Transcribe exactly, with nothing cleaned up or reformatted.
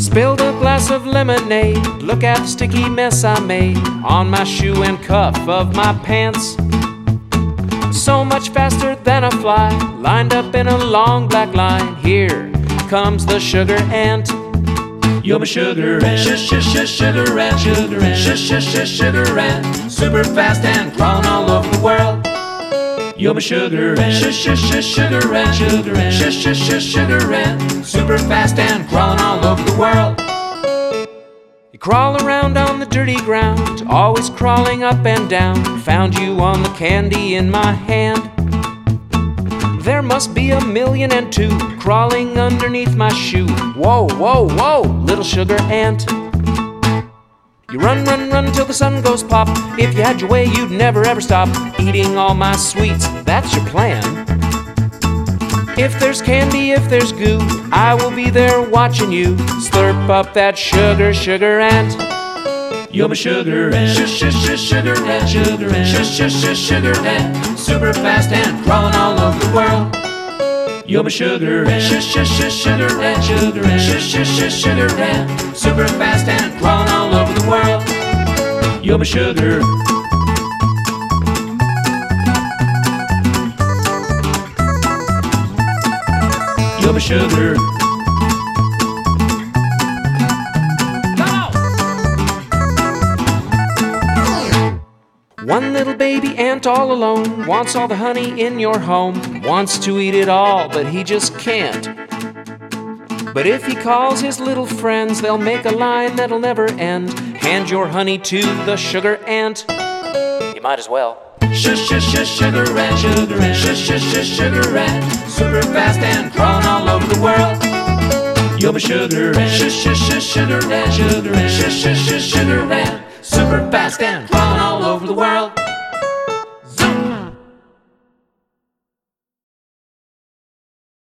Spilled a glass of lemonade. Look at the sticky mess I made on my shoe and cuff of my pants. So much faster than a fly, lined up in a long black line. Here comes the sugar ant. You're my sugar ant, sh sh sh sugar ant, sugar ant, sh sh sh sugar ant, super fast and crawling all over the world. You're my sugar ant, sh sh sh sugar ant, sugar ant, sh sh sh sugar ant, super fast and crawling all over the world. You crawl around on the dirty ground, always crawling up and down. Found you on the candy in my hand. There must be a million and two crawling underneath my shoe. Whoa, whoa, whoa, little sugar ant. You run, run, run till the sun goes pop. If you had your way, you'd never ever stop eating all my sweets. That's your plan. If there's candy, if there's goo, I will be there watching you slurp up that sugar, sugar ant. You're my sugar ant, sh sh sh sugar ant, sugar ant, sh sh sh sugar ant, super fast and crawling all over the world. You're my sugar ant, sh sh sh sugar ant, sugar ant, sh sh sh sugar ant, super fast and crawling all over the world. You're my sugar. You're my sugar. One little baby ant all alone wants all the honey in your home, wants to eat it all, but he just can't. But if he calls his little friends, they'll make a line that'll never end. Hand your honey to the sugar ant. You might as well. Sh sh sh sugar ant, sugar ant, sh sh sh sugar ant, super fast and crawling all over the world. You're my sugar ant, sh sh sh sugar ant, sugar ant, sh sh sh sugar ant, super fast and crawling all over the world.